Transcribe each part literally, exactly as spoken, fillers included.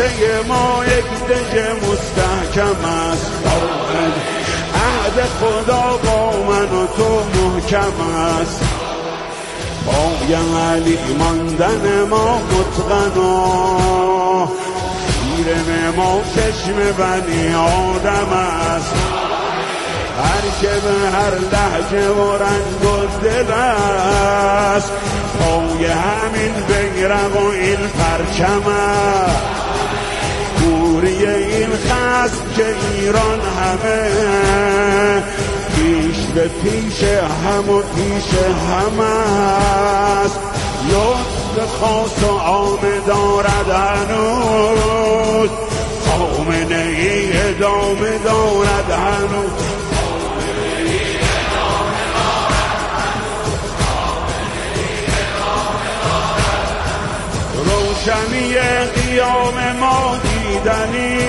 واسه ما یک دژ مستحکم است. عهد خدا با من و تو محکم است. پای علی ماندن ما متقن و شیرین ما چشم بنی آدم است. هر که به هر لهجه و رنگ و دل است، پای همین بیرق و این پرچم است. گوری این خصم که ایران همه پیش به پیش هم و پیش هم است. لطف خاص و عام دارد هنوز، خامنه ای ادامه دارد هنوز. روشنی قیام ما دیدنی،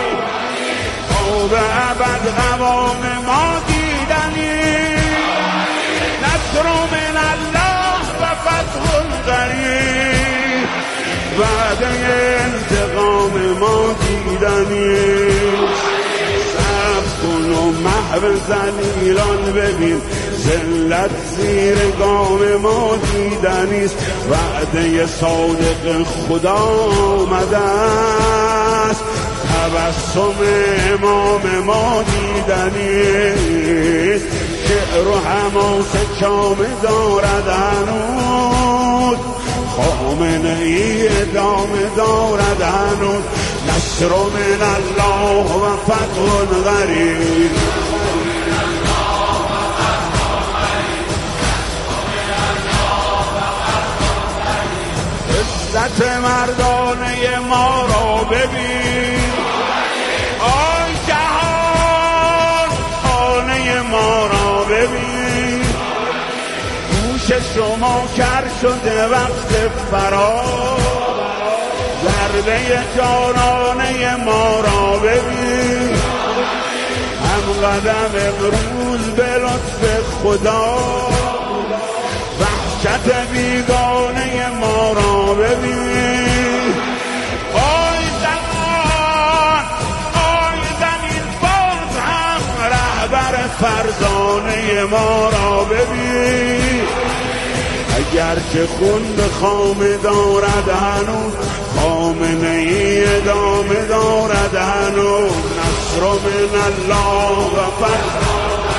آب ابد قوام ما دیدنی. نصر من الله و فتح قریب، وعده انتقام ما دیدنی. سبز کن و محو ذلیلان ببین، ذلت زیر گام ما دیدنیست. وعده صادق خدا آمده است، تبسم امام ما دیدنیست. شعر و حماسه جامه دارد هنوز، خامنه ای ادامه دارد هنوز. نصر من الله و فتح قریب. عزت مردانه ما را ببین، آی جهان خانه ما را ببین. گوش شما کر شده وقت فرار، ضربه جانانه ما را ببین. هم قدم امروز به لطف خدا، وحشت بیگانه ما را ببین. آی زمان آی زمین باز هم رهبر فرزانه ما را ببین. اگر که خون به خامه دارد هنوز، خامنه ای ادامه دارد هنوز. نصر من الله و فتح.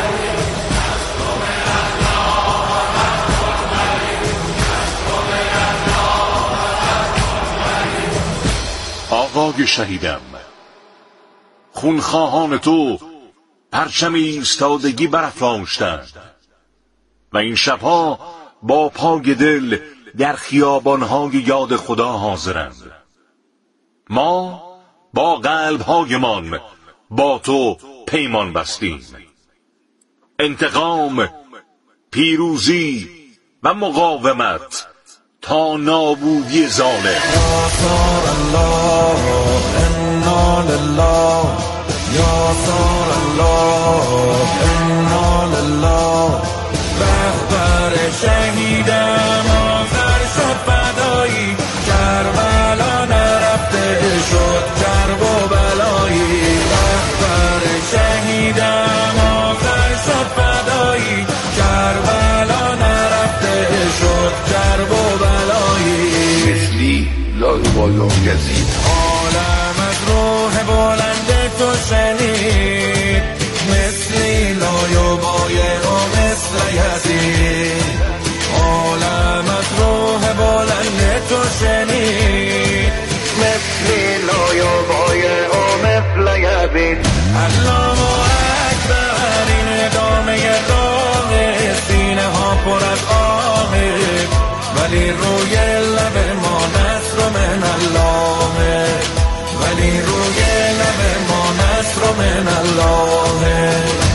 آقای شهیدم، خونخواهان تو پرچم ایستادگی برافراشتند و این شبها با پای دل در خیابانهای یاد خدا حاضرند. ما با قلبهایمان با تو پیمان بستیم. انتقام، پیروزی و مقاومت تا نابودی ظالم. یا الله انا لله، یا الله انا لله. رهبر شهیدم آخر شد فدایی، کربلا نرفته شد کرب و بلایی. رهبر شهیدم آخر شد فدایی، کربلا نرفته شد کرب و بلایی. مثلی لایبالا گزید، عالم از روح بلند تو شنید، مثلی لایبای و مثل یزید. عالم از روح بلند تو شنید، مثلی لایبای و مثل یزید. الله اکبر، این ادامه راه، سینه ها پر از آه، ولی روی لب ما نصر من الله، ولی روی لب ما نصر من الله.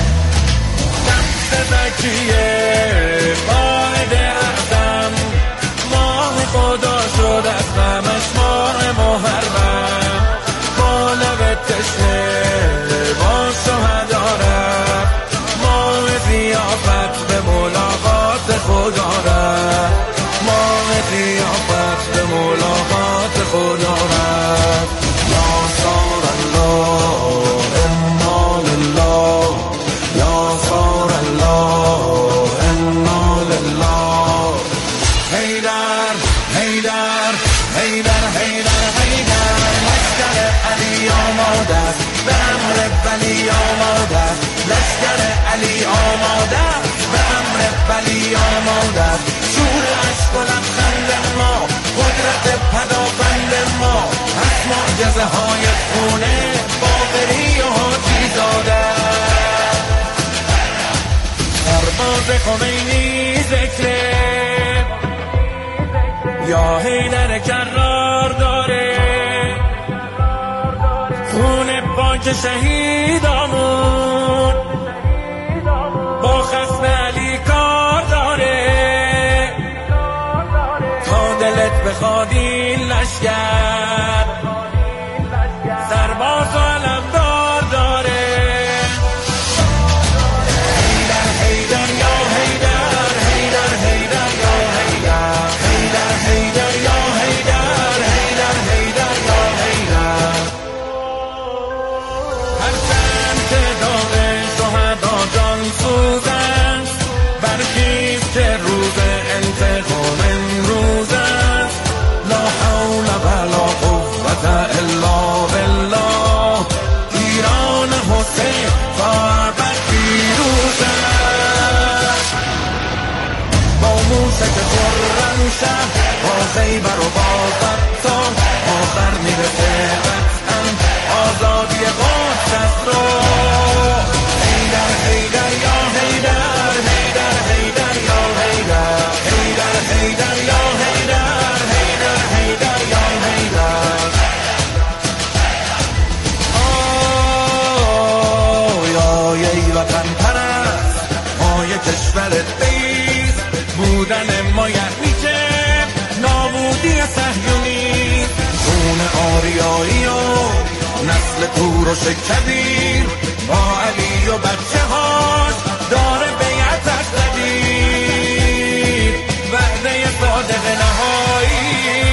شمس زکیه قائد اعظم، ماه خدا شد از غمش ماه محرم. با لب تشنه با شهدا رفت، ماه زیافت به ملاقات خدا رفت، ماه زیافت به ولی آماده، لشکر علی آماده، به امر ولی آماده، شور عشق و لبخند ما، قدرت پدافند ما، از معجزه های خونه باقری و حاجی زاده. سرباز خمینی ذکره یا حیدر کرار داره، خون پاک شهیدامون با خصم علی کار داره، تا دلت بخواد این لشکر سرباز و علمدار داره. حیدر حیدر یا حیدر، حیدر حیدر یا حیدر، حیدر حیدر یا حیدر، حیدر حیدر یا حیدر. هر چند که داغ شهدا جان سوزند، برخیز که روز انتقام امروز است. لا حول ولا قوة الا بالله، ایران حسین تا ابد پیروز است. با موشک خرم شهر، با خیبر و با فتان، آخر میرسه قطعا آزادی قدس است رو. حیدر حیدر یا حیدر، حیدر حیدر یا حیدر، حیدر حیدر یا حیدر، حیدر حیدر یا حیدر. آی ای وطن پرست، مای کشورت بیست، بودن ما یعنی که نابودی صهیونی، خون آریایی و نسل کوروش کبیر، با علی و بچه هاش داره بیعت از قدیر. وعده صادق نهایی،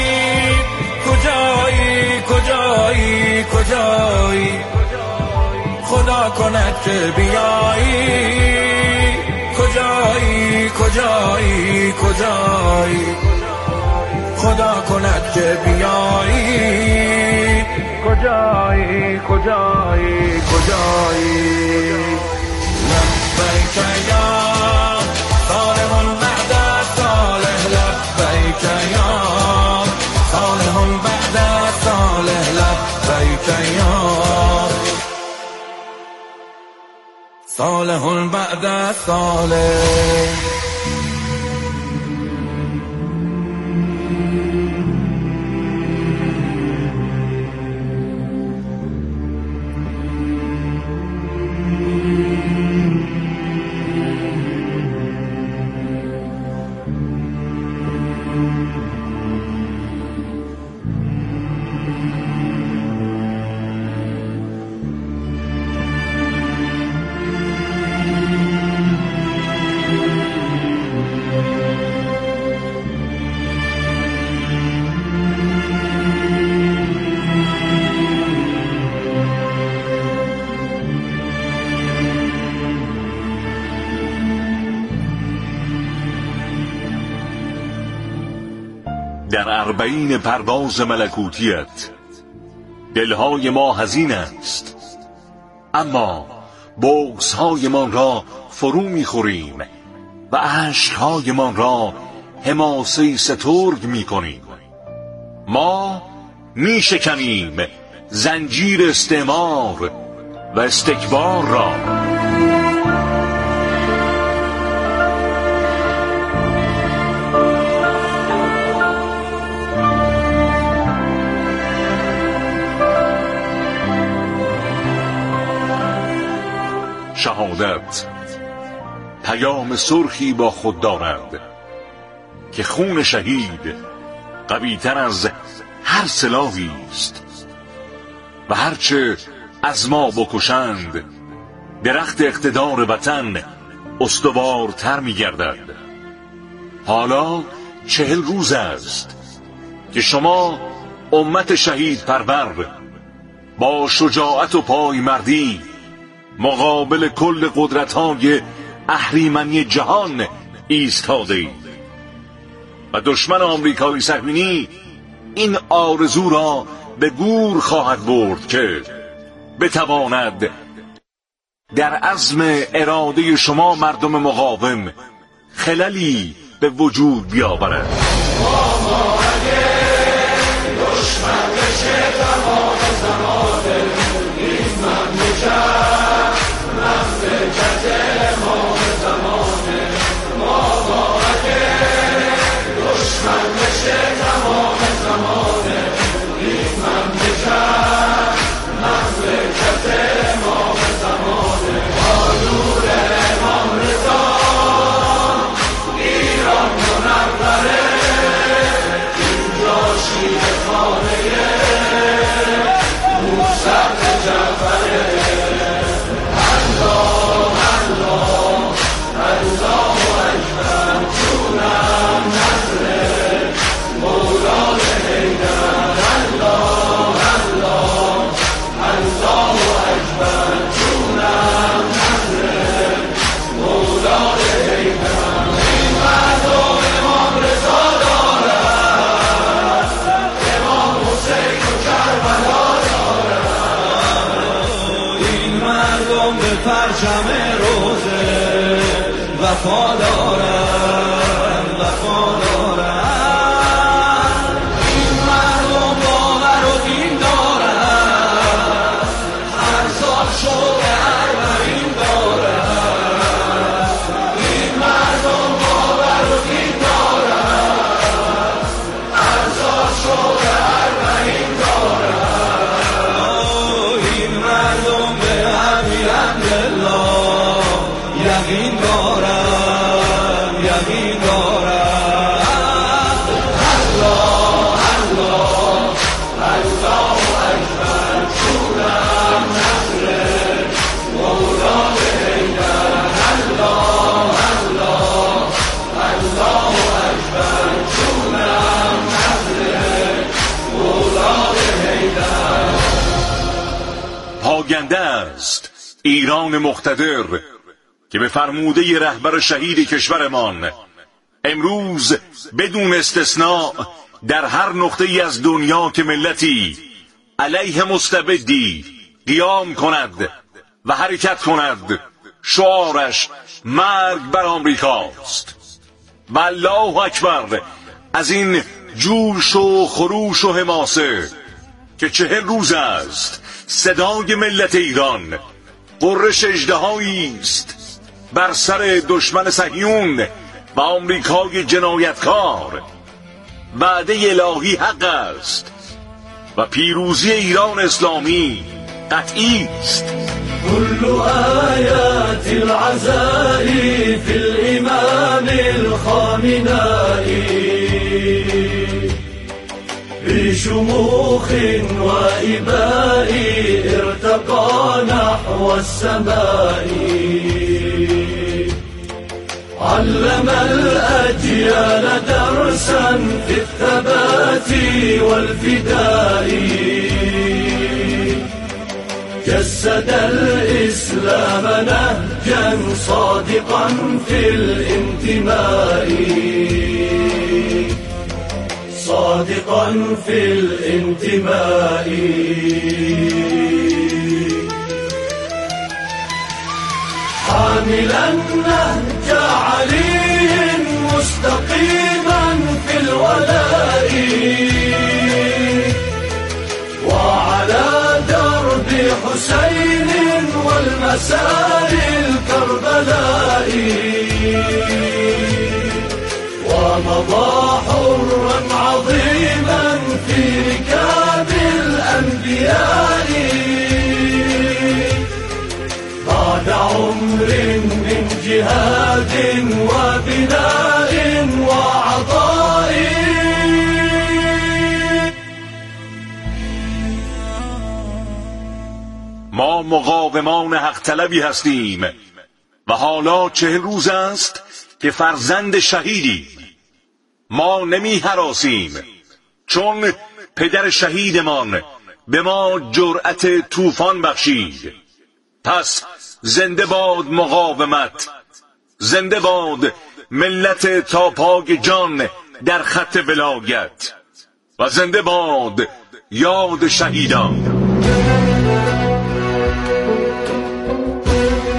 کجایی کجایی کجایی، خدا کند که بیایی، کجایی کجایی کجایی، خدا کند که بیایی، کجایی کجایی کجایی. لبیک یا صالح بعد صالح، لبیک یا صالح بعد صالح، لبیک یا صالح بعد صالح. در اربعین پرواز ملکوتیت دلهای ما حزین است، اما بغض‌هایمان را فرو می‌خوریم و اشک‌هایمان را حماسه سترگ می‌کنیم. ما می‌شکنیم زنجیر استعمار و استکبار را. شهادت پیام سرخی با خود دارد که خون شهید قوی‌تر از هر سلاحی است و هرچه از ما بکشند درخت اقتدار وطن استوارتر می گردد. حالا چهل روز است که شما امت شهید پرور با شجاعت و پایمردی مقابل کل قدرت‌های اهریمنی جهان ایستاده اید و دشمن آمریکایی صهیونی این آرزو را به گور خواهد برد که بتواند در عزم اراده شما مردم مقاوم خللی به وجود بیاورد. ما اگه دشمن بشه تمام زمانه، این مملکت مملکت امام زمانه. ما اگه دشمن بشه تمام زمانه، این مملکت مملکت امام زمانه. با نور امام رضا ایران منوره، اینجا شیر خانه موسی جعفره. الله الله الله اکبر، جونم نصر مولای حیدر. الله الله الله اکبر، جونم نصر مولای حیدر. این مردم امام رضا دارن، امام حسین و کربلا دارن. این مردم به پرچم روزه وفا دارن، وفا دارن. این مردم باور و دین دارن، هر سال شوق اربعین دارن. این مردم باور و دین دارن، هر سال شوق اربعین دارن. این مردم به امیرالله یقین دارم، یقین دارم. الله الله الله اکبر، جونم نصر مولای حیدر. الله الله الله اکبر، جونم نصر مولای حیدر. پاینده است ایران مقتدر که به فرموده رهبر شهید کشورمان امروز بدون استثناء در هر نقطه‌ای از دنیا که ملتی علیه مستبدی قیام کند و حرکت کند شعارش مرگ بر آمریکاست. و الله اکبر از این جوش و خروش و حماسه که چهل روز است صدای ملت ایران غرش اژدهایی است بر سر دشمن صهیون و آمریکای جنایتکار. وعده الهی حق است و پیروزی ایران اسلامی قطعی است. كل آیات العزاء في الإمام الخامنائي بشموخ وإباء ارتقى نحو السماء. علم الأجيال درسا في الثبات والفداء. جسد الإسلام نهجا صادقا في الانتماء، صادقا في الانتماء. حاملا نهج علي مستقيما في الولاء، وعلى درب حسين والمسار الكربلاء. ومضى حرا عظيما في ركاب الأنبياء، بعد عمر من جهاد وبناء وعطاء. ما مقاومان حق طلبی هستیم و حالا چهل روز است که فرزند شهیدی. ما نمی هراسیم چون پدر شهیدمان به ما جرأت طوفان بخشید. پس زنده باد مقاومت، زنده باد ملت تا پای جان در خط ولایت، و زنده باد یاد شهیدان.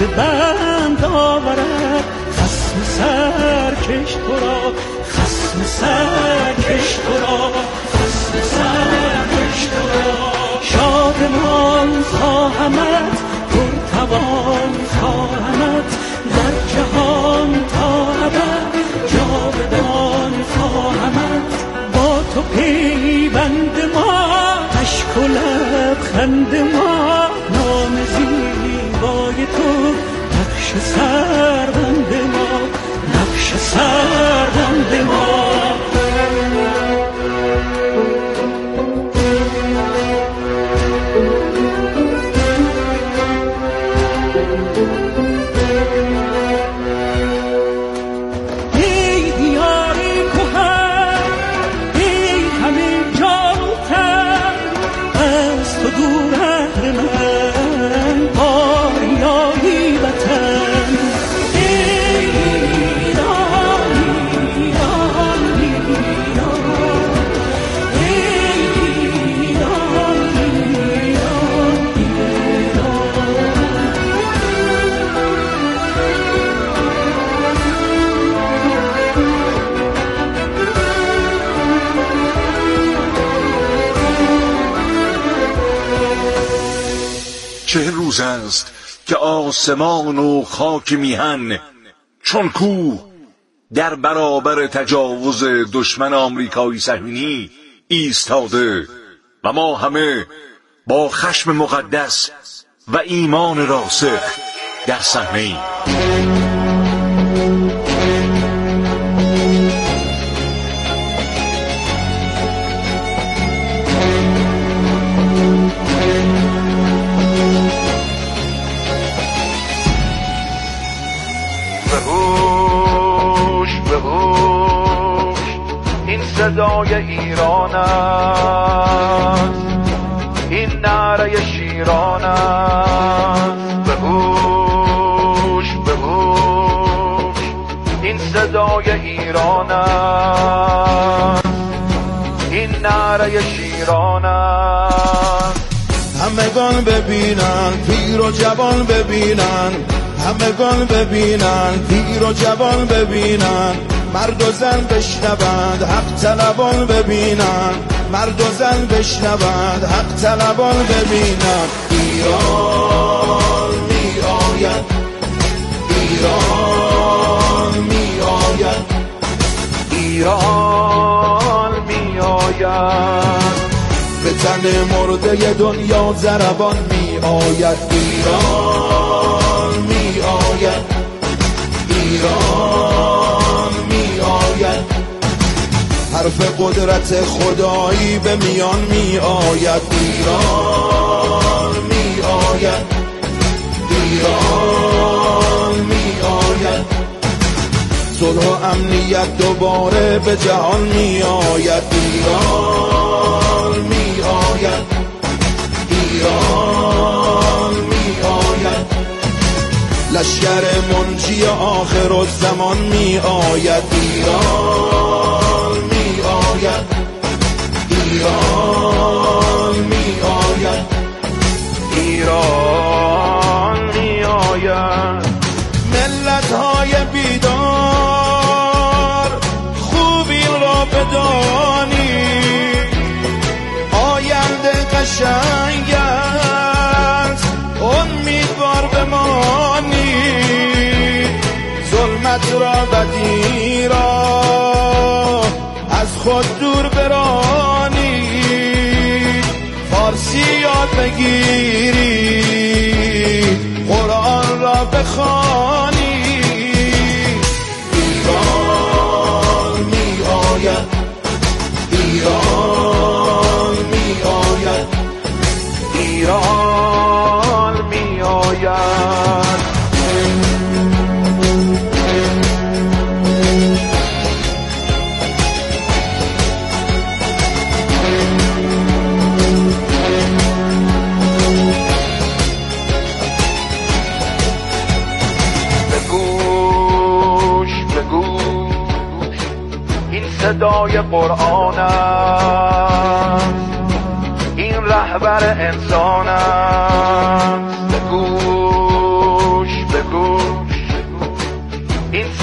به بند آورد خصم سرکش تو را، خصم سرکش تو را، خصم سرکش تو را. شادمان خواهمت، پرتوان خواهمت، در جهان تا ابد جاودان خواهمت. با تو پیوند ما، اشک و لبخند ما، نام زیبای تو نقش سربند ما، نقش سربند ما. چهل روز است که آسمان و خاک میهن چون کوه در برابر تجاوز دشمن آمریکایی صهیونی ایستاده و ما همه با خشم مقدس و ایمان راسخ در صحنه‌ایم. صدای ایران است، این نعره شیران است. به هوش به هوش این صدای ایران است، این نعره شیران است. همگان ببینن پیر و جوان ببینن، همگان ببینن پیر و جوان ببینن، مرد و زن بشنوند حق طلبان ببینن، مرد و زن بشنوند حق طلبان ببینن. ایران می آید، ایران می آید، ایران می آید. به تن مرده دنیا ضربان می آید. ایران می آید، ایران می آید. حرف قدرت خدایی به میان می آید. ایران می آید، ایران می آید. صلح و امنیت دوباره به جهان می آید. ایران می آید، ایران می آید. لشکر منجی آخر الزمان می آید. ایران می آید، ایران می آید، ایران می آید. ملت های بیدار خوبی را بدانید، آینده قشنگ است، امیدوار بمانید. ظلمت را بدی را از خود دور برانید، فارسی یاد بگیرید، قرآن را بخوانید. ایران می آید، ایران می آید، ایران می آید. صدای قرآن است، این رهبر انسان است. به گوش به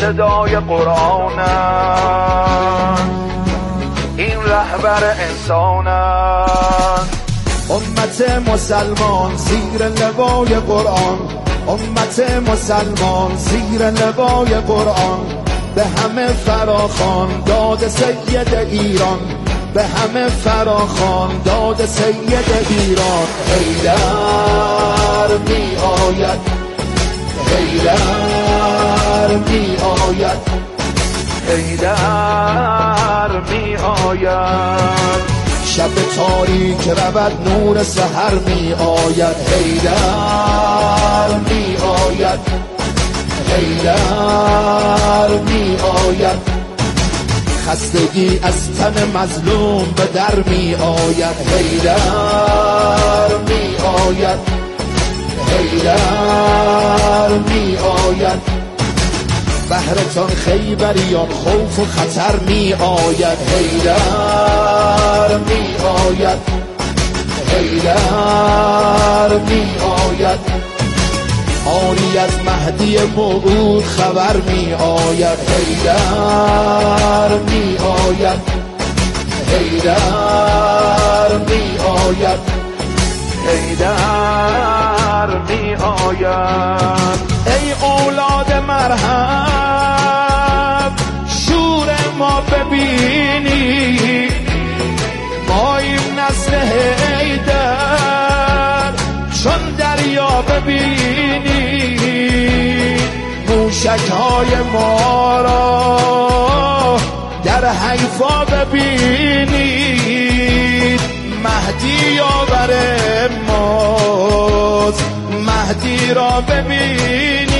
صدای قرآنند، این رهبر انسانند. امت مسلمان زیر لوای قرآن، امت مسلمان زیر لوای قرآن، به همه فراخوان داد سید ایران، به همه فراخوان داد سید ایران. حیدر می آید، حیدر می آید، حیدر می آید. شب تاریک رود نور سحر می آید. حیدر می آید، حیدر می آید. خستگی از تن مظلوم به در می آید. حیدر می آید، حیدر می آید. بهرتان خیبریان خوف و خطر می آید. حیدر می آید، حیدر می آید. آری از مهدی موعود خبر می آید. حیدر می آید، حیدر می آید، حیدر می آید. ای اولاد مرهم شور ما ببینی، ماییم نسل حیدر چون دریا ببینی. موشک های ما را در حیفا ببینید. مهدی یاور ماست، مهدی را ببینید.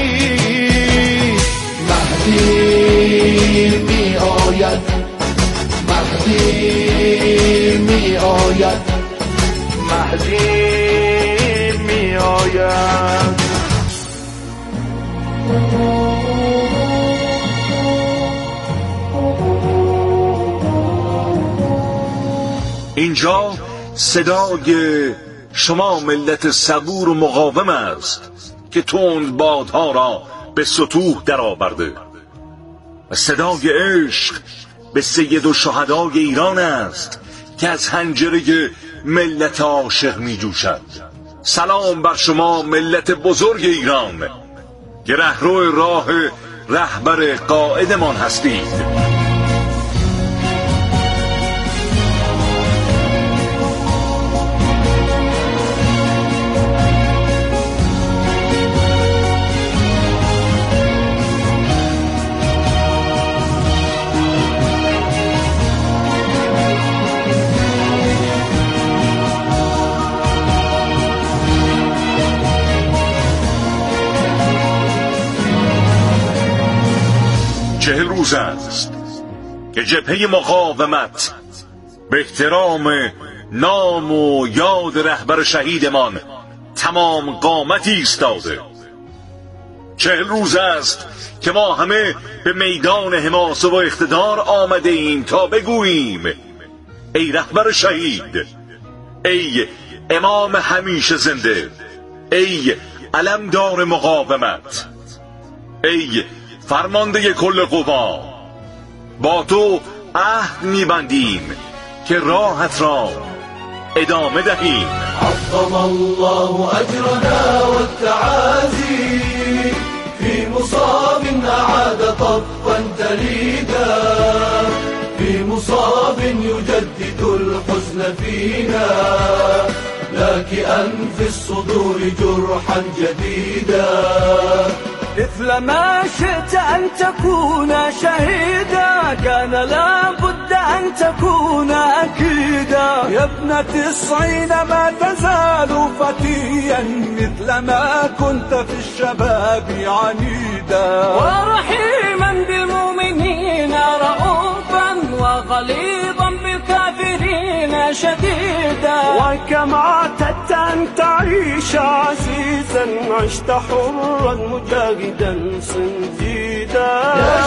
مهدی می آید، مهدی می آید، مهدی می آید. اینجا صدای شما ملت صبور و مقاوم است که تند بادها را به سطوح در آورده و صدای عشق به سید و شهدای ایران است که از حنجره ملت عاشق می جوشد. سلام بر شما ملت بزرگ ایران که رهرو راه رهبر قائدمان هستید. چهل روز است که جبهه مقاومت به احترام نام و یاد رهبر شهیدمان تمام قامتی ایستاده. چهل روز است که ما همه به میدان حماسه و اقتدار آمده ایم تا بگوییم ای رهبر شهید، ای امام همیشه زنده، ای علمدار مقاومت، ای فرمانده کل قوا، با تو عهد می‌بندیم که راهت را ادامه دهیم. عظم الله اجرنا والتعازي في مصاب اعاد طفا تليدا، في مصاب يجدد الحزن فينا لاكئا في الصدور جرحا جديدا. مثل ما شئت أن تكون شهيدا كان لابد أن تكون أكيدا. يا ابن تسعين ما تزال فتيا مثل ما كنت في الشباب عنيدا. ورحيما بالمؤمنين رؤوفا وغليظا بالكافرين شديدا. وكما اعتدت أن تعيش عزيزا عشت حرا مجاهدا سنجيدا. يا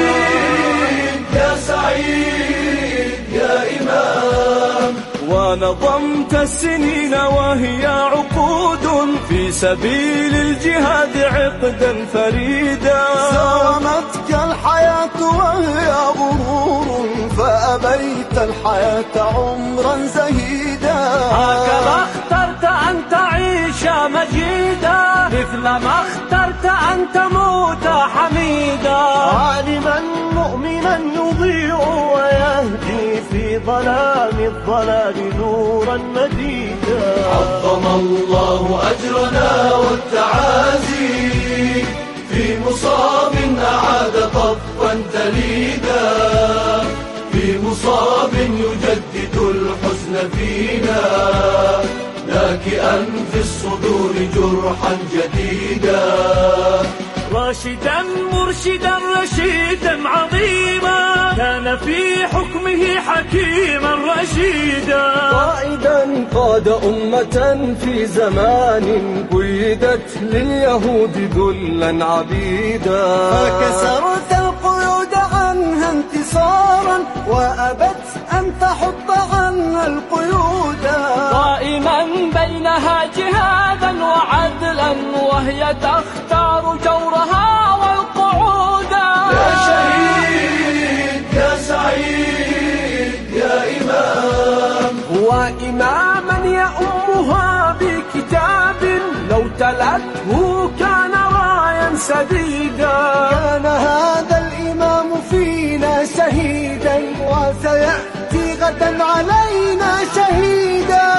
شهيد يا سعيد يا إمام ونظمت السنين وهي عقود في سبيل الجهاد عقدا فريدا. سامتك الحياة وهي غرور فأبيت الحياة عمرا زهيدا. هكذا اخترت أن تعيش مجيدا مثل ما اخترت أن تموت حميدا. عالما مؤمنا يضيء ويهدي في ظلام الضلال نورا مديدا. عظم الله أجرنا والتعازي في مصاب أعاد طفا تليدا. في مصاب يجدد الحزن فينا لاكئا في الصدور جرحا جديدا. راشدا مرشدا رشيدا عظيما كان في حكمه حكيما رشيدا. قائدا قاد أمة في زمان قيدت لليهود ذلا عبيدا. فكسرت القيود عنها انتصارا وأبت أن تحط عنها القيودا. قائما بينها جهادا وعدلا وهي تختار جورها والقعودا. يا شهيد يا سعيد يا إمام وإماما يؤمها بكتاب لو تلته كان رايا سديدا. كان هذا الإمام فينا شهيدا وسيأتي غدا علينا شهيدا.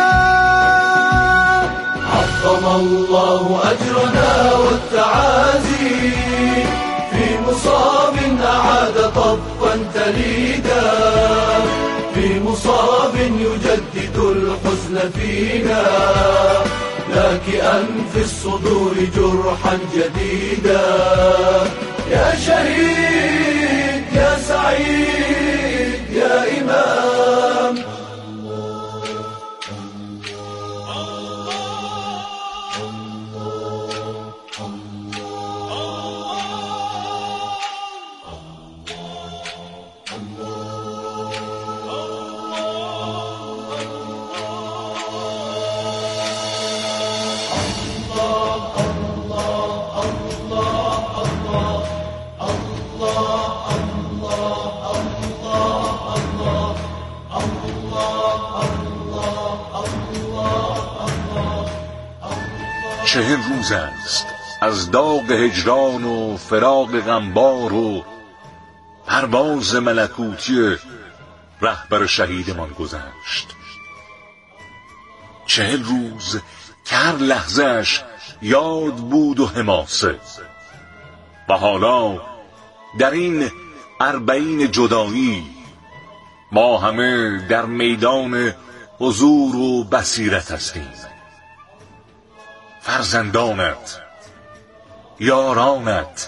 عظم الله أجرنا والتعازي في مصاب أعاد طفا تليدا. في مصاب يجدد الحزن فينا لاكئا في الصدور جرحا جديدا. يا شهيد يا سعيد يا إمام. چهل روز است از داغ هجران و فراق غمبار و پرواز ملکوتی رهبر شهیدمان گذشت. چهل روز که هر لحظهش یاد بود و حماسه. و حالا در این اربعین جدایی ما همه در میدان حضور و بصیرت هستیم. فرزندانت، یارانت،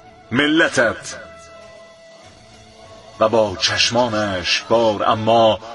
ملتت و با چشمانش بار اما